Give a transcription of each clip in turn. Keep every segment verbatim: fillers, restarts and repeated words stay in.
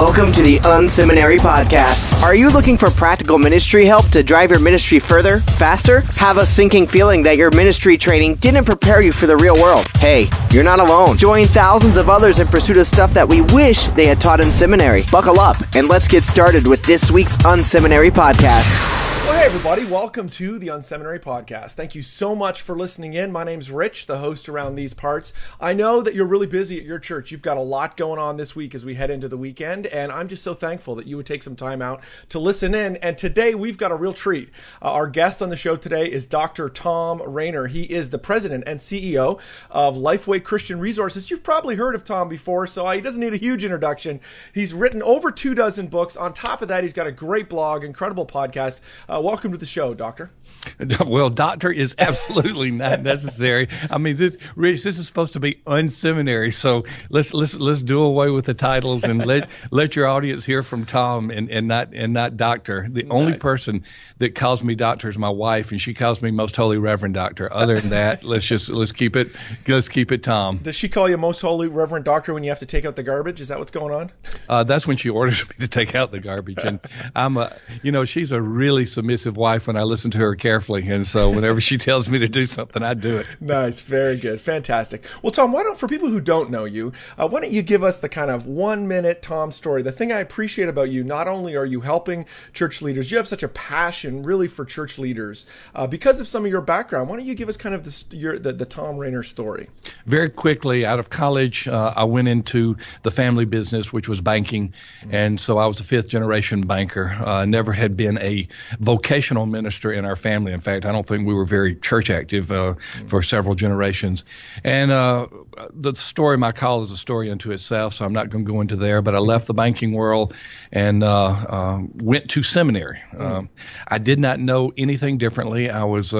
Welcome to the Unseminary Podcast. Are you looking for practical ministry help to drive your ministry further, faster? Have a sinking feeling that your ministry training didn't prepare you for the real world? Hey, you're not alone. Join thousands of others in pursuit of stuff that we wish they had taught in seminary. Buckle up and let's get started with this week's Unseminary Podcast. Well, hey everybody, welcome to the Unseminary Podcast. Thank you so much for listening in. My name's Rich, the host around these parts. I know that you're really busy at your church. You've got a lot going on this week as we head into the weekend, and I'm just so thankful that you would take some time out to listen in. And today we've got a real treat. Uh, our guest on the show today is Doctor Tom Rainer. He is the president and C E O of Lifeway Christian Resources. You've probably heard of Tom before, so he doesn't need a huge introduction. He's written over two dozen books. On top of that, he's got a great blog, incredible podcast. Uh, welcome to the show, Doctor. Well, doctor is absolutely not necessary. I mean, this, Rich, this is supposed to be unseminary, so let's let's let's do away with the titles and let let your audience hear from Tom and, and not and not doctor. The nice. Only person that calls me doctor is my wife, and she calls me Most Holy Reverend Doctor. Other than that, let's just let's keep it let's keep it Tom. Does she call you Most Holy Reverend Doctor when you have to take out the garbage? Is that what's going on? Uh, that's when she orders me to take out the garbage, and I'm a you know she's a really submissive wife when I listen to her carefully, and so whenever she tells me to do something, I do it. Nice, very good, fantastic. Well, Tom, why don't for people who don't know you, uh, why don't you give us the kind of one minute Tom story? The thing I appreciate about you, not only are you helping church leaders, you have such a passion really for church leaders uh, because of some of your background. Why don't you give us kind of the your, the, the Tom Rainer story? Very quickly, out of college, uh, I went into the family business, which was banking, mm-hmm. and so I was a fifth generation banker. Uh, never had been a vocational minister in our family. In fact, I don't think we were very church active uh, mm-hmm. for several generations. And uh, the story of my call is a story unto itself, so I'm not going to go into there. But I left the banking world and uh, uh, went to seminary. Mm-hmm. Um, I did not know anything differently. I was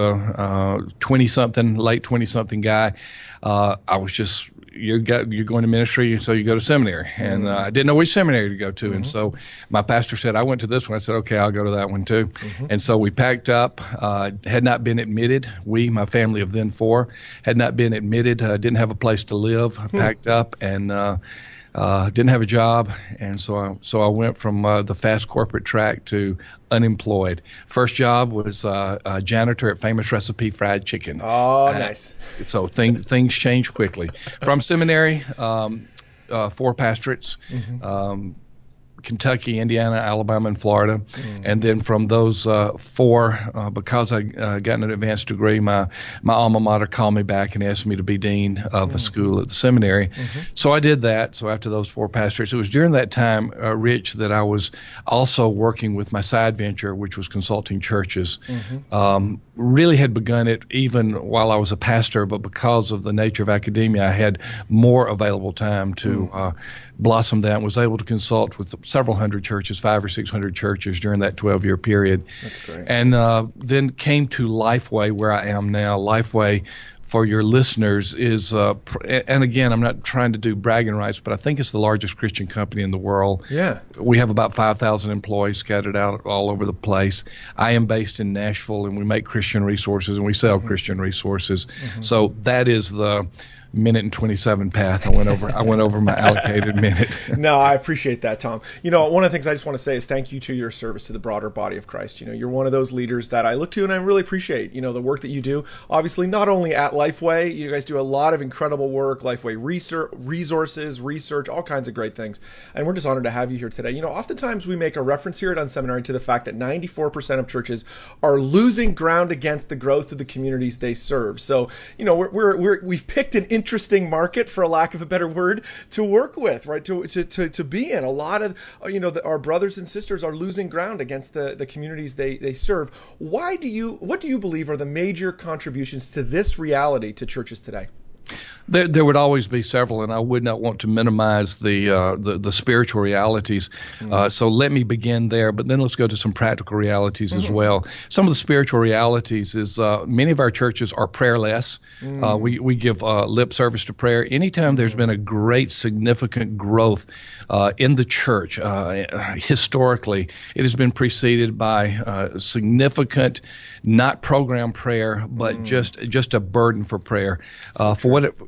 a twenty-something, late twenty-something guy. Uh, I was just you got you're going to ministry, so you go to seminary, and uh, I didn't know which seminary to go to, mm-hmm. and so my pastor said I went to this one. I said, okay, I'll go to that one too, mm-hmm. and so we packed up. Uh, had not been admitted. We, my family of then four, had not been admitted. Uh, didn't have a place to live. Mm-hmm. Packed up and. Uh, Uh, didn't have a job, and so I, so I went from uh, the fast corporate track to unemployed. First job was uh, a janitor at Famous Recipe Fried Chicken. Oh, uh, nice. So things things changed quickly. From seminary, um, uh, four pastorates. Mm-hmm. Um, Kentucky, Indiana, Alabama, and Florida. Mm. And then from those uh, four, uh, because I uh, got an advanced degree, my, my alma mater called me back and asked me to be dean of mm. a school at the seminary. Mm-hmm. So I did that. So after those four pastorates, it was during that time, uh, Rich, that I was also working with my side venture, which was consulting churches. Mm-hmm. Um, really had begun it even while I was a pastor, but because of the nature of academia, I had more available time to mm. uh, blossom that and was able to consult with several hundred churches, five or six hundred churches during that twelve-year period. That's great. And uh, then came to Lifeway, where I am now. Lifeway, for your listeners, is, uh, pr- and again, I'm not trying to do bragging rights, but I think it's the largest Christian company in the world. Yeah. We have about five thousand employees scattered out all over the place. I am based in Nashville, and we make Christian resources, and we sell mm-hmm. Christian resources. Mm-hmm. So that is the minute and twenty-seven path. I went over I went over my allocated minute. No, I appreciate that, Tom. You know, one of the things I just want to say is thank you to your service to the broader body of Christ. You know, you're one of those leaders that I look to and I really appreciate, you know, the work that you do. Obviously, not only at Lifeway, you guys do a lot of incredible work, Lifeway research, resources, research, all kinds of great things. And we're just honored to have you here today. You know, oftentimes we make a reference here at Unseminary to the fact that ninety-four percent of churches are losing ground against the growth of the communities they serve. So, you know, we're, we're, we're we've picked an interesting market, for a lack of a better word, to work with, right? To to to, to be in. A lot of, you know, the, our brothers and sisters are losing ground against the, the communities they, they serve. Why do you, what do you believe are the major contributions to this reality to churches today? There, there would always be several, and I would not want to minimize the uh, the, the spiritual realities. Mm-hmm. Uh, so let me begin there, but then let's go to some practical realities mm-hmm. as well. Some of the spiritual realities is uh, many of our churches are prayerless. Mm-hmm. Uh, we we give uh, lip service to prayer. Anytime there's been a great, significant growth uh, in the church, uh, historically, it has been preceded by uh, significant, not program prayer, but mm-hmm. just just a burden for prayer. So uh, for what it,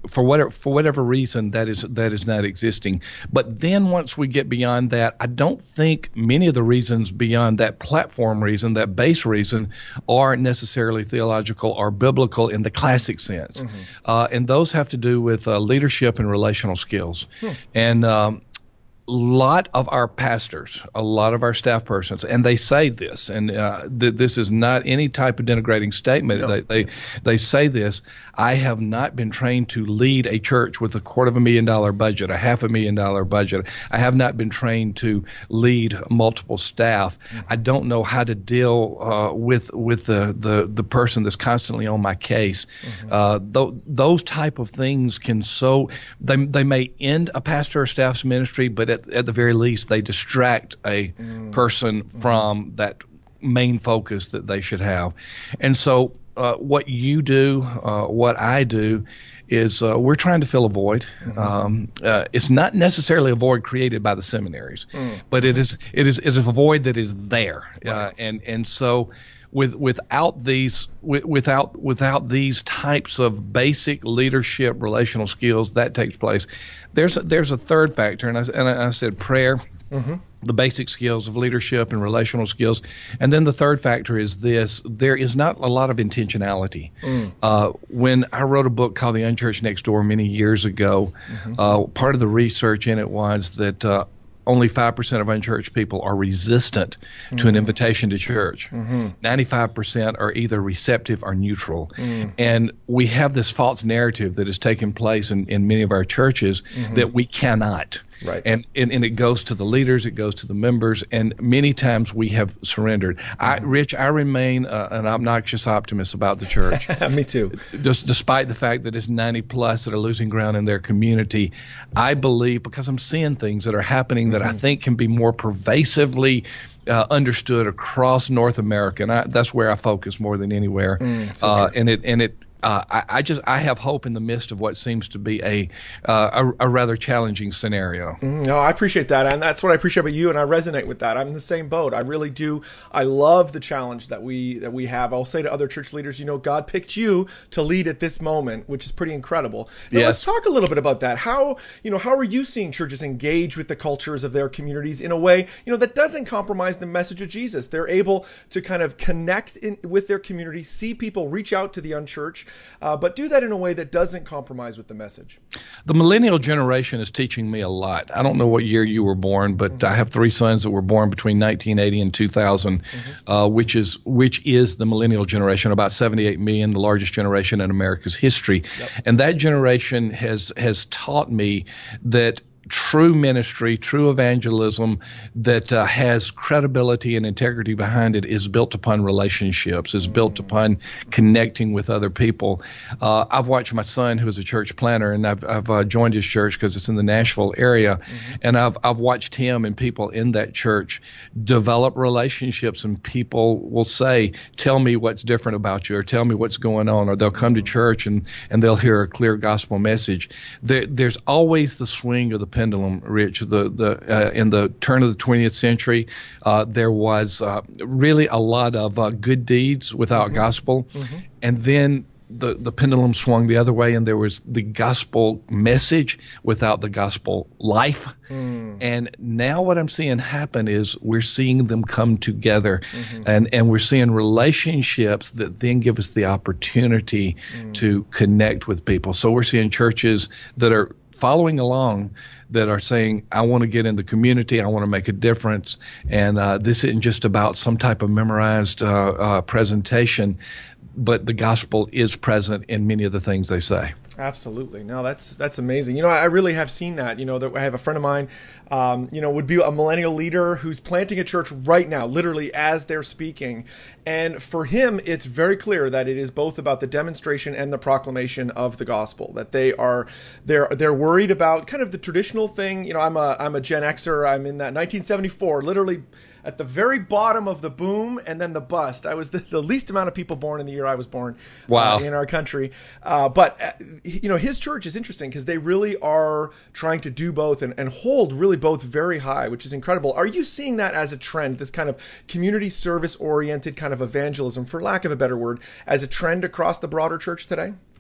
for whatever for whatever reason that is that is not existing. But then once we get beyond that, I don't think many of the reasons beyond that platform reason, that base reason, are necessarily theological or biblical in the classic sense. Mm-hmm. Uh, and those have to do with uh, leadership and relational skills. Hmm. And um, a lot of our pastors, a lot of our staff persons, and they say this, and uh, th- this is not any type of denigrating statement. No. They, they they say this. I have not been trained to lead a church with a quarter of a million dollar budget, a half a million dollar budget. I have not been trained to lead multiple staff. Mm-hmm. I don't know how to deal uh, with with the, the the person that's constantly on my case. Mm-hmm. Uh, th- those type of things can so they they may end a pastor or staff's ministry, but at, at the very least they distract a mm-hmm. person mm-hmm. from that main focus that they should have. And so uh, what you do, uh, what I do, is uh, we're trying to fill a void. Mm-hmm. Um, uh, it's not necessarily a void created by the seminaries, mm-hmm. but it is it is is a void that is there, right. uh, and and so. With without these with, without without these types of basic leadership relational skills, that takes place. There's a, there's a third factor, and I, and I said prayer, mm-hmm. the basic skills of leadership and relational skills, and then the third factor is this: there is not a lot of intentionality. Mm. Uh, when I wrote a book called The Unchurched Next Door many years ago, mm-hmm. uh, part of the research in it was that. Uh, Only five percent of unchurched people are resistant mm-hmm. to an invitation to church. Mm-hmm. ninety-five percent are either receptive or neutral. Mm. And we have this false narrative that has taken place in, in many of our churches mm-hmm. that we cannot. Right. And, and and it goes to the leaders, it goes to the members, and many times we have surrendered. Mm-hmm. I, Rich, I remain uh, an obnoxious optimist about the church. Me too. Just despite the fact that it's ninety plus that are losing ground in their community, I believe, because I'm seeing things that are happening that mm-hmm. I think can be more pervasively Uh, understood across North America, and I, that's where I focus more than anywhere. Mm, so uh, and it and it, uh, I, I just I have hope in the midst of what seems to be a uh, a, a rather challenging scenario. Mm, no, I appreciate that, and that's what I appreciate about you, and I resonate with that. I'm in the same boat. I really do. I love the challenge that we that we have. I'll say to other church leaders, you know, God picked you to lead at this moment, which is pretty incredible. Now, yes. Let's talk a little bit about that. How you know how are you seeing churches engage with the cultures of their communities in a way you know that doesn't compromise the message of Jesus? They're able to kind of connect in, with their community, see people, reach out to the unchurched, uh, but do that in a way that doesn't compromise with the message. The millennial generation is teaching me a lot. I don't know what year you were born, but mm-hmm. I have three sons that were born between nineteen eighty and two thousand, mm-hmm. uh, which is which is the millennial generation, about seventy-eight million, the largest generation in America's history. Yep. And that generation has has taught me that true ministry, true evangelism that uh, has credibility and integrity behind it is built upon relationships, is built upon connecting with other people. Uh, I've watched my son, who is a church planner, and I've, I've uh, joined his church because it's in the Nashville area, mm-hmm. and I've I've watched him and people in that church develop relationships, and people will say, "Tell me what's different about you," or "Tell me what's going on," or they'll come to church and and they'll hear a clear gospel message. There, there's always the swing of the pendulum, Rich. The the uh, in the turn of the twentieth century, uh, there was uh, really a lot of uh, good deeds without mm-hmm. gospel, mm-hmm. and then the the pendulum swung the other way, and there was the gospel message without the gospel life. Mm. And now what I'm seeing happen is we're seeing them come together, mm-hmm. and and we're seeing relationships that then give us the opportunity mm. to connect with people. So we're seeing churches that are following along, that are saying, I want to get in the community, I want to make a difference, and uh, this isn't just about some type of memorized uh, uh, presentation, but the gospel is present in many of the things they say. Absolutely. No, that's that's amazing. You know, I really have seen that. You know, that I have a friend of mine, um, you know, would be a millennial leader who's planting a church right now, literally as they're speaking. And for him, it's very clear that it is both about the demonstration and the proclamation of the gospel. That they are they're they're worried about kind of the traditional thing. You know, I'm a I'm a Gen Xer. I'm in that nineteen seventy-four, literally at the very bottom of the boom and then the bust. I was the, the least amount of people born in the year I was born. Wow. uh, in our country. Uh, but, uh, you know, his church is interesting because they really are trying to do both and, and hold really both very high, which is incredible. Are you seeing that as a trend, this kind of community service oriented kind of evangelism, for lack of a better word, as a trend across the broader church today?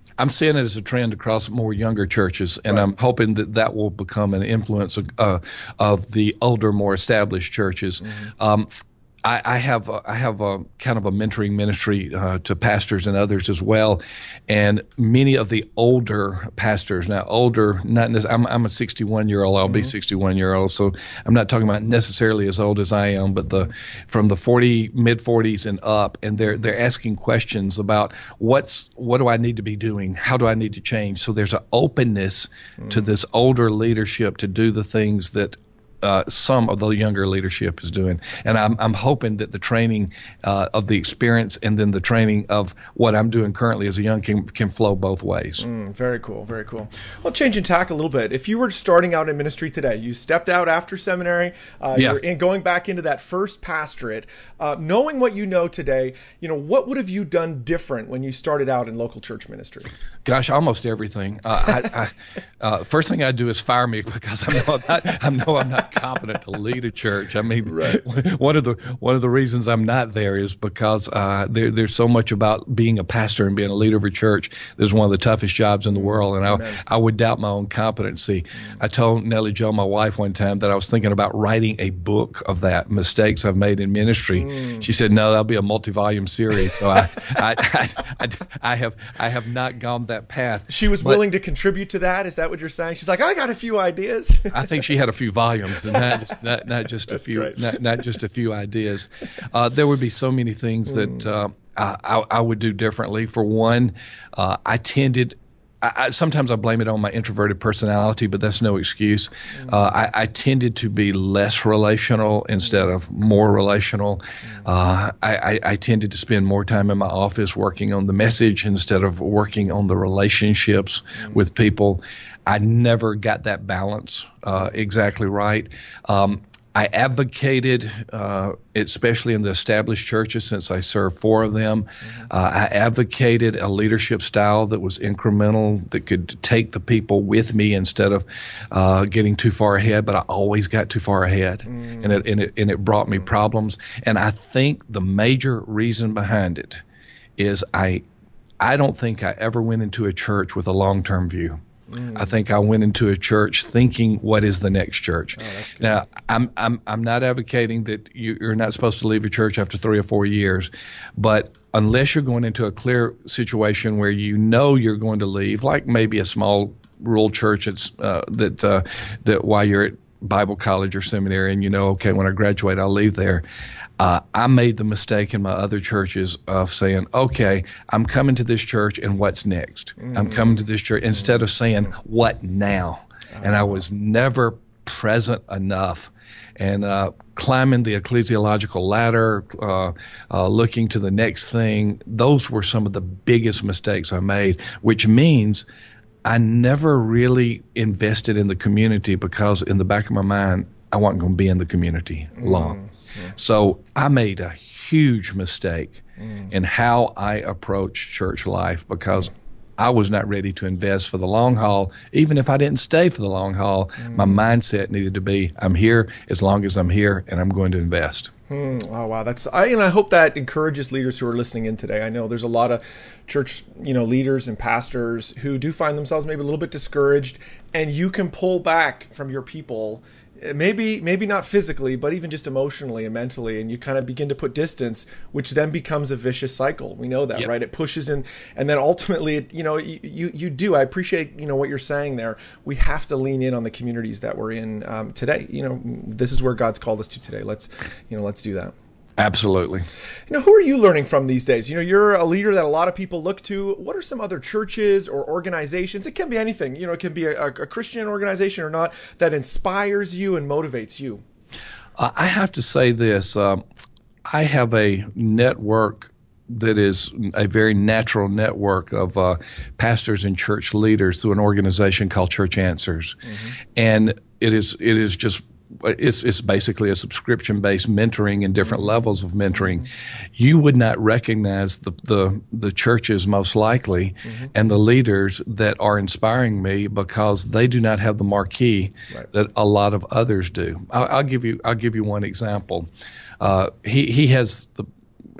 I'm seeing it as a trend across more younger churches, and right. I'm hoping that that will become an influence of, uh, of the older, more established churches. Mm-hmm. Um, I, I have a, I have a kind of a mentoring ministry uh, to pastors and others as well, and many of the older pastors now older not I'm I'm a sixty-one year old I'll mm-hmm. be sixty-one year old, so I'm not talking about necessarily as old as I am, but the from the forty mid forties and up, and they're they're asking questions about what's what do I need to be doing, how do I need to change. So there's an openness mm-hmm. to this older leadership to do the things that Uh, some of the younger leadership is doing. And I'm, I'm hoping that the training uh, of the experience and then the training of what I'm doing currently as a young can, can flow both ways. Mm, very cool, very cool. Well, changing tack a little bit. If you were starting out in ministry today, you stepped out after seminary, uh, yeah. you're in, going back into that first pastorate, uh, knowing what you know today, you know, what would have you done different when you started out in local church ministry? Gosh, almost everything. Uh, I, I, uh, first thing I do is fire me because I know I'm not, I know I'm not competent to lead a church. I mean, right. one of the one of the reasons I'm not there is because uh, there, there's so much about being a pastor and being a leader of a church. There's one of the toughest jobs in the world, and I, I would doubt my own competency. Mm. I told Nellie Jo, my wife, one time that I was thinking about writing a book of that, mistakes I've made in ministry. Mm. She said, "No, that'll be a multi-volume series." So I, I, I, I, I have I have not gone that path. She was but, willing to contribute to that. Is that what you're saying? She's like, I got a few ideas. I think she had a few volumes, and not just not, not just a That's few great. not, not just a few ideas. Uh, there would be so many things that uh, I, I, I would do differently. For one, uh, I tended. I, I, sometimes I blame it on my introverted personality, but that's no excuse. Uh, I, I tended to be less relational instead of more relational. Uh, I, I, I tended to spend more time in my office working on the message instead of working on the relationships with people. I never got that balance uh, exactly right. Um, I advocated, uh, especially in the established churches, since I served four of them, mm-hmm. uh, I advocated a leadership style that was incremental, that could take the people with me instead of uh, getting too far ahead. But I always got too far ahead, mm-hmm. and it and it and it brought me problems. And I think the major reason behind it is I, I don't think I ever went into a church with a long-term view. I think I went into a church thinking, "What is the next church?" Oh, that's good. Now, I'm I'm I'm not advocating that you, you're not supposed to leave a church after three or four years, but unless you're going into a clear situation where you know you're going to leave, like maybe a small rural church that's uh, that uh, that while you're at Bible college or seminary, and you know, okay, when I graduate, I'll leave there. Uh, I made the mistake in my other churches of saying, okay, I'm coming to this church, and what's next? Mm-hmm. I'm coming to this church, instead of saying, what now? Uh-huh. And I was never present enough. And uh, climbing the ecclesiological ladder, uh, uh, looking to the next thing, those were some of the biggest mistakes I made, which means I never really invested in the community because in the back of my mind, I wasn't going to be in the community long. Mm. Yeah. So I made a huge mistake mm. in how I approached church life because mm. I was not ready to invest for the long haul. Even if I didn't stay for the long haul, mm. my mindset needed to be, I'm here as long as I'm here, and I'm going to invest. Hmm. Oh, wow. That's I and I hope that encourages leaders who are listening in today. I know there's a lot of church, you know, leaders and pastors who do find themselves maybe a little bit discouraged, and you can pull back from your people. Maybe maybe not physically, but even just emotionally and mentally, and you kind of begin to put distance, which then becomes a vicious cycle. We know that, yep. right? It pushes in, and then ultimately, it, you know, you, you you do. I appreciate, you know, what you're saying there. We have to lean in on the communities that we're in um, today. You know, this is where God's called us to today. Let's, you know, let's do that. Absolutely. You know, who are you learning from these days? You know, you're a leader that a lot of people look to. What are some other churches or organizations? It can be anything. You know, it can be a, a Christian organization or not that inspires you and motivates you. Uh, I have to say this. Um, I have a network that is a very natural network of uh, pastors and church leaders through an organization called Church Answers. Mm-hmm. And it is it is just It's, it's basically a subscription-based mentoring and different levels of mentoring. You would not recognize the the, the churches most likely mm-hmm. and the leaders that are inspiring me because they do not have the marquee right. that a lot of others do. I'll, I'll give you I'll give you one example. Uh, he he has the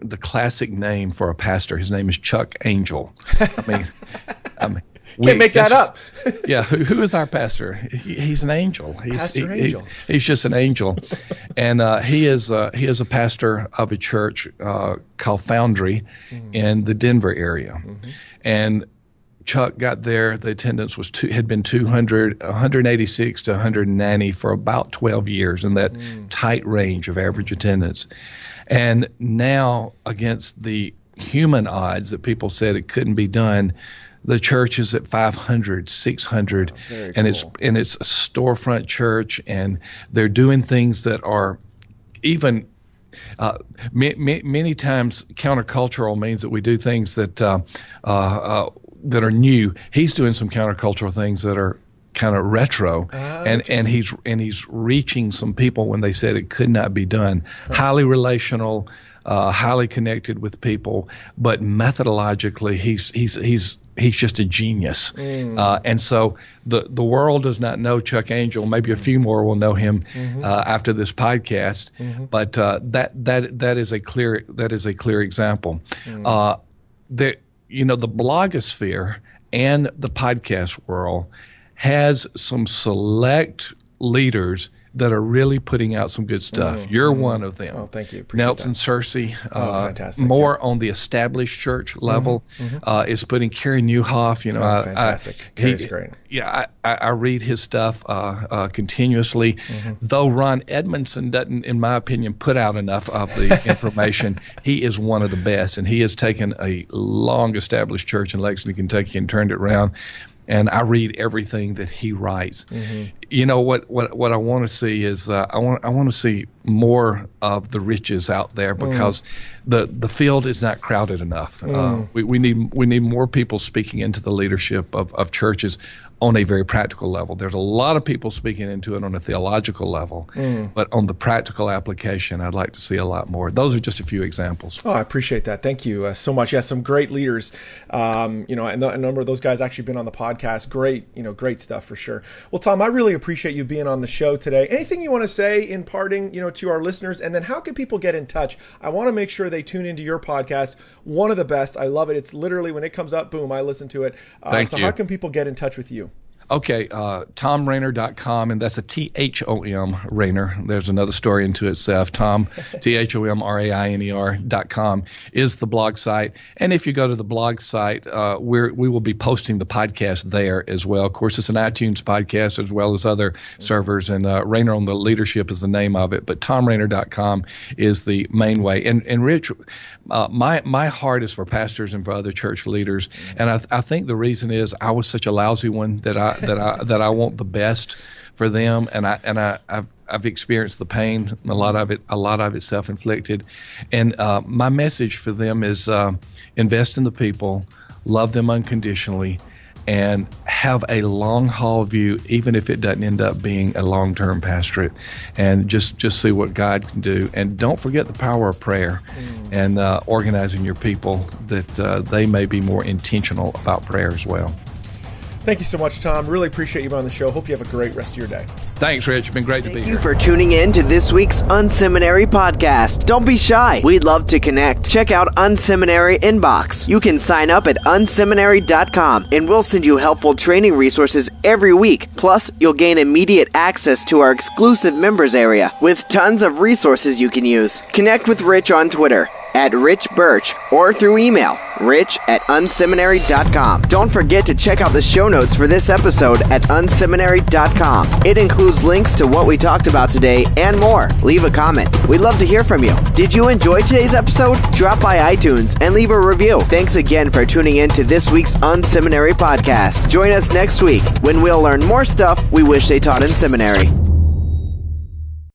the classic name for a pastor. His name is Chuck Angel. I mean, I mean we, can't make that up. yeah, who, who is our pastor? He, he's an angel. He's, pastor he, Angel. He's, he's just an angel, and uh, he is uh, he is a pastor of a church uh, called Foundry mm-hmm. in the Denver area, mm-hmm. and Chuck got there. The attendance was two, had been two hundred, one eighty-six to one ninety for about twelve years in that mm. tight range of average attendance, and now against the human odds that people said it couldn't be done. The church is at five hundred, six hundred, oh, and cool. it's and it's a storefront church, and they're doing things that are even uh, ma- ma- many times countercultural means that we do things that uh, uh, uh, that are new. He's doing some countercultural things that are kind of retro, uh, and and he's and he's reaching some people when they said it could not be done. Huh. Highly relational, uh, highly connected with people, but methodologically, he's he's he's. He's just a genius. Mm. Uh, and so the, the world does not know Chuck Angel. Maybe a few more will know him mm-hmm. uh, after this podcast. Mm-hmm. But uh, that that that is a clear that is a clear example. Mm. Uh, there, you know, the blogosphere and the podcast world has some select leaders that are really putting out some good stuff. Mm, You're mm. one of them. Oh, thank you. Appreciate Nelson that. Searcy, uh, oh, fantastic. more yeah. on the established church level, mm-hmm. uh, is putting Kerry Newhoff. You know, oh, I, fantastic. I, Kerry's he, great. Yeah, I, I read his stuff uh, uh, continuously. Mm-hmm. Though Ron Edmondson doesn't, in my opinion, put out enough of the information, he is one of the best, and he has taken a long-established church in Lexington, Kentucky, and turned it around. And I read everything that he writes. Mm-hmm. You know what? What what I want to see is uh, I want I want to see more of the riches out there because mm. the the field is not crowded enough. Mm. Uh, we we need we need more people speaking into the leadership of, of churches on a very practical level. There's a lot of people speaking into it on a theological level, mm. but on the practical application, I'd like to see a lot more. Those are just a few examples. Oh, I appreciate that. Thank you uh, so much. Yeah, some great leaders. Um, you know, and the, a number of those guys actually been on the podcast. Great, you know, great stuff for sure. Well, Tom, I really appreciate you being on the show today. Anything you want to say in parting, you know, to our listeners, and then how can people get in touch? I want to make sure they tune into your podcast. One of the best. I love it. It's literally when it comes up, boom, I listen to it. Uh, Thank so you. How can people get in touch with you? Okay, uh, tom rainer dot com, and that's a T H O M, Rainer. There's another story into itself. Tom, T H O M R A I N E R dot com is the blog site. And if you go to the blog site, uh, we're, we will be posting the podcast there as well. Of course, it's an iTunes podcast as well as other servers, and uh, Rainer on the Leadership is the name of it. But tom rainer dot com is the main way. And, and Rich, uh, my, my heart is for pastors and for other church leaders. And I, I think the reason is I was such a lousy one that I that I that I want the best for them, and I and I I've, I've experienced the pain, a lot of it a lot of it self-inflicted, and uh, my message for them is uh, invest in the people, love them unconditionally, and have a long haul view, even if it doesn't end up being a long-term pastorate, and just just see what God can do. And don't forget the power of prayer mm. and uh, organizing your people that uh, they may be more intentional about prayer as well. Thank you so much, Tom. Really appreciate you being on the show. Hope you have a great rest of your day. Thanks, Rich. It's been great to be here. Thank you for tuning in to this week's Unseminary podcast. Don't be shy. We'd love to connect. Check out Unseminary Inbox. You can sign up at unseminary dot com, and we'll send you helpful training resources every week. Plus, you'll gain immediate access to our exclusive members area with tons of resources you can use. Connect with Rich on Twitter at Rich Birch or through email, rich at unseminary dot com. Don't forget to check out the show notes for this episode at unseminary dot com. It includes links to what we talked about today and more. Leave a comment. We'd love to hear from you. Did you enjoy today's episode? Drop by iTunes and leave a review. Thanks again for tuning in to this week's Unseminary podcast. Join us next week when we'll learn more stuff we wish they taught in seminary.